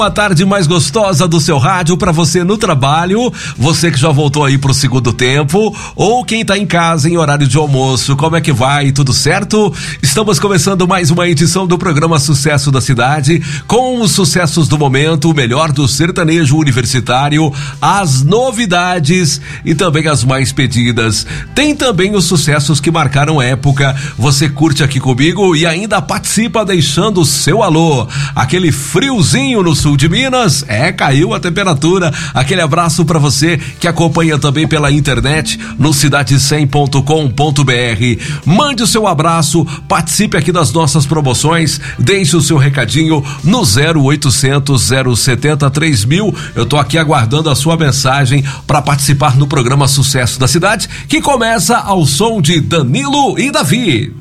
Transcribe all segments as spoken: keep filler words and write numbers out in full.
Uma tarde mais gostosa do seu rádio para você no trabalho, você que já voltou aí pro segundo tempo, ou quem tá em casa em horário de almoço, como é que vai? Tudo certo? Estamos começando mais uma edição do programa Sucesso da Cidade, com os sucessos do momento, o melhor do sertanejo universitário, as novidades e também as mais pedidas. Tem também os sucessos que marcaram época, você curte aqui comigo e ainda participa deixando o seu alô. Aquele friozinho no sul de Minas, é, caiu a temperatura. Aquele abraço para você que acompanha também pela internet no cidade cem ponto com ponto br. Mande o seu abraço, participe aqui das nossas promoções, deixe o seu recadinho no zero oitocentos, zero setenta, três mil. Eu tô aqui aguardando a sua mensagem para participar no programa Sucesso da Cidade, que começa ao som de Danilo e Davi.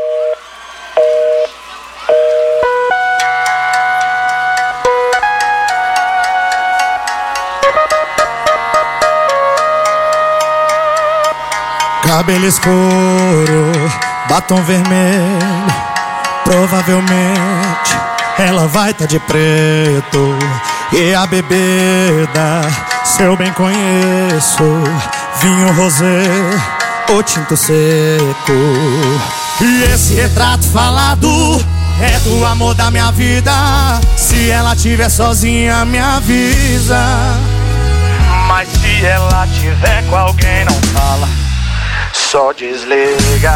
Cabelo escuro, batom vermelho, provavelmente ela vai tá de preto. E a bebida, se eu bem conheço, vinho rosé ou tinto seco. E esse retrato falado é do amor da minha vida. Se ela tiver sozinha, me avisa. Mas se ela tiver com alguém, não fala, só desliga.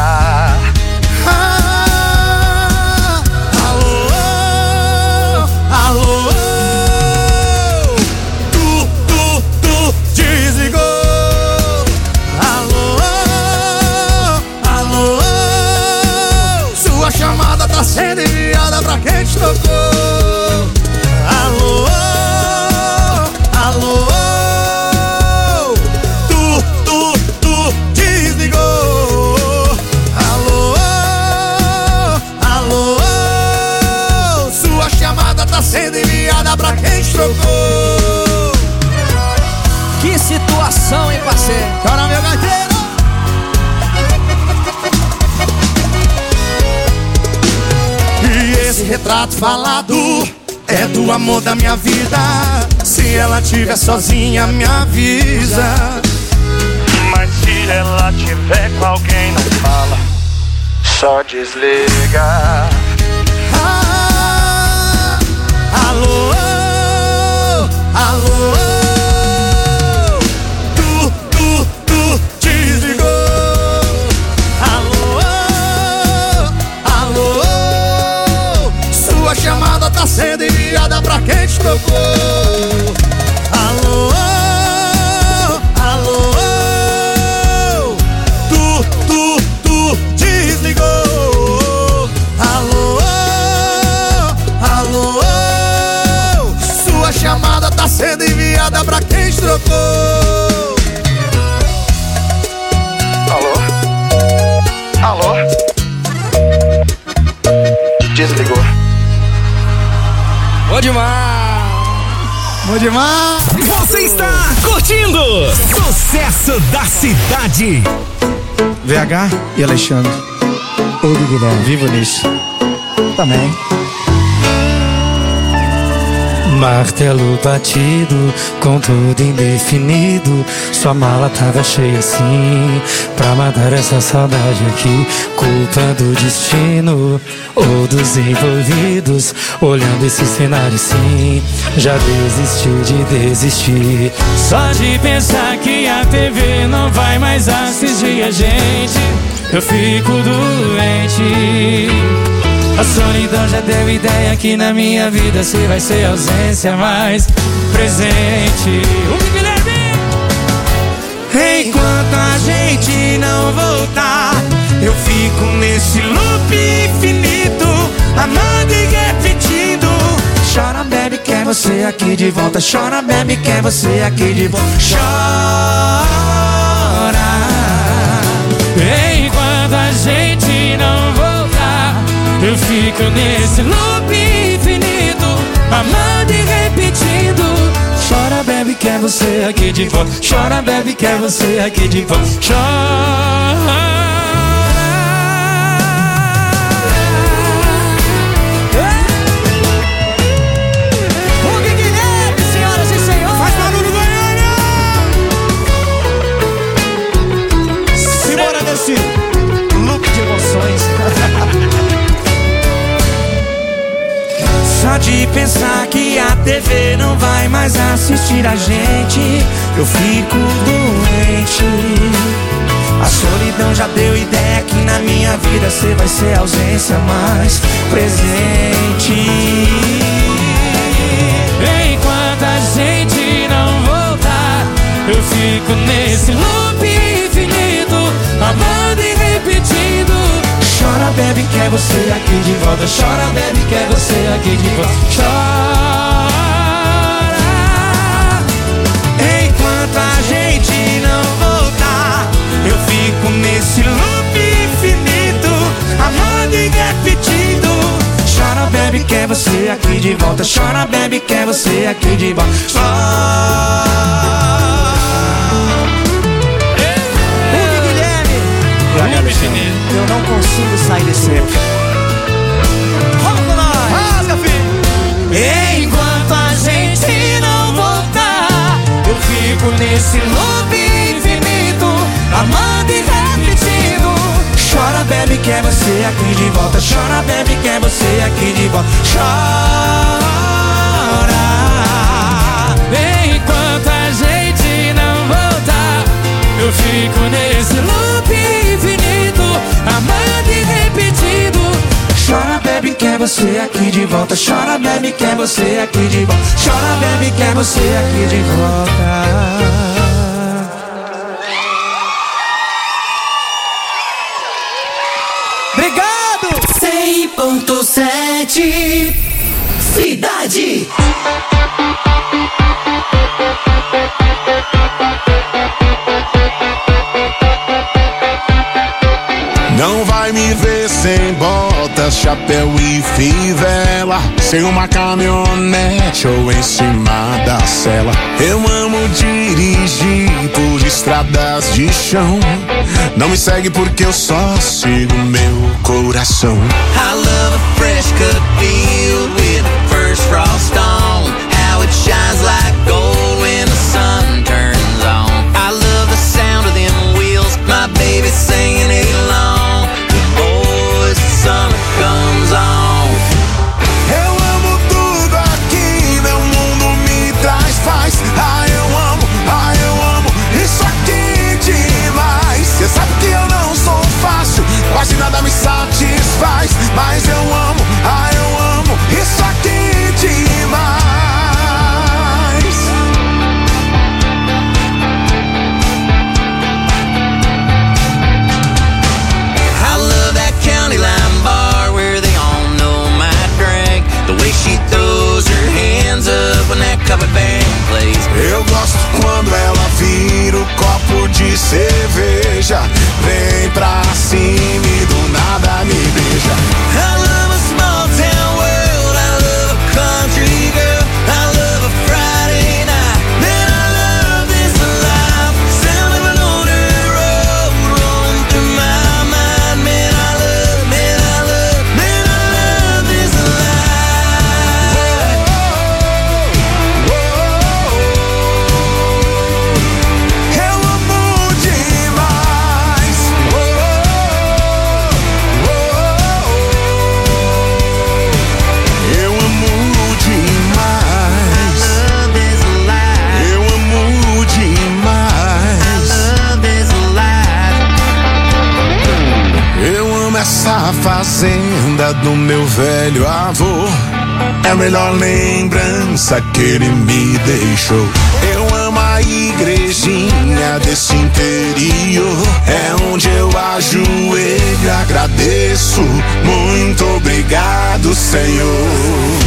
Ah, alô, alô, tu, tu, tu, desligou. Alô, alô, sua chamada tá sendo enviada pra quem te tocou. Alô, alô, tá sendo enviada pra quem trocou. Que situação, hein, parceiro? Cara, meu gaiteiro. E esse retrato falado é do amor da minha vida. Se ela tiver sozinha, me avisa. Mas se ela tiver com alguém, não fala, só desliga. Alô, alô, tu, tu, tu, desligou. Alô, alô, sua chamada tá sendo enviada pra quem te tocou. Alô, alô, tu, tu, tu, desligou. Alô, alô, sua chamada tá sendo enviada pra quem te trocou. Alô? Alô? Desligou. Bom demais! Bom demais! Você está curtindo Sucesso da Cidade. V H e Alexandre. Ô Guilherme, vivo nisso. Também. Martelo batido, contudo indefinido. Sua mala tava cheia assim, pra matar essa saudade aqui. Culpa do destino ou dos envolvidos. Olhando esse cenário assim, já desisti de desistir. Só de pensar que a T V não vai mais assistir a gente, eu fico doente. A solidão já deu ideia que na minha vida você vai ser ausência mais presente. O Guilherme! Enquanto a gente não voltar, eu fico nesse loop infinito, amando e repetindo. Chora, bebe, quer você aqui de volta. Chora, bebe, quer você aqui de volta. Chora. Enquanto a gente não voltar, eu fico nesse loop infinito, amando e repetindo. Chora, bebe, quer você aqui de volta. Chora, bebe, quer você aqui de volta. Chora. O que que T V não vai mais assistir a gente, eu fico doente. A solidão já deu ideia que na minha vida cê vai ser a ausência mais presente. Enquanto a gente não voltar, eu fico nesse loop infinito, amando e repetindo. Chora, bebe, quer você aqui de volta. Chora, bebe, quer você aqui de volta. Chora. Enquanto a gente não voltar, eu fico nesse loop infinito, amando e repetindo. Chora, bebe, quer você aqui de volta. Chora, bebe, quer você aqui de volta. Chora. Eu não consigo sair desse tempo. Vamos com nós! Rasga, filho! Enquanto a gente não voltar, eu fico nesse loop infinito, amando e repetindo. Chora, bebe, quer você aqui de volta. Chora, bebe, quer você aqui de volta. Chora. Enquanto a gente não voltar, eu fico nesse loop infinito, amando e repetindo. Chora, bebe, quer você aqui de volta. Chora, bebe, quer você aqui de volta. Chora, bebe, quer você aqui de volta. Obrigado! cem ponto sete Cidade. Não vai me ver sem botas, chapéu e fivela, sem uma caminhonete ou em cima da cela. Eu amo dirigir por estradas de chão. Não me segue porque eu só sigo meu coração. I love a fresh cut field with the first frost on. How it shines like gold when the sun turns on. I love the sound of them wheels, my baby singing along. Summer comes on. Eu amo tudo aqui, meu mundo me traz paz. Ah, eu amo, ah, eu amo isso aqui demais. Cê sabe que eu não sou fácil, quase nada me satisfaz. Mas eu amo, ah, eu amo isso aqui demais. I love that county line bar where they all know my drink. The way she throws her hands up when that cover band plays. Eu gosto quando ela vira o copo de cerveja, vem pra cima e do nada me beija. I love a small town world, I love a country girl, I love a Friday night, man I love this life. Sound of an older road rolling through my mind, man I love, man I love, man I love this life. Eu amo demais. Eu amo demais. Love this life. Eu amo demais. Love this life. Eu amo essa fazenda do meu velho avô. É a melhor lembrança que ele me deixou. Eu amo a igrejinha desse interior. É onde eu ajoelho e agradeço. Muito obrigado, Senhor.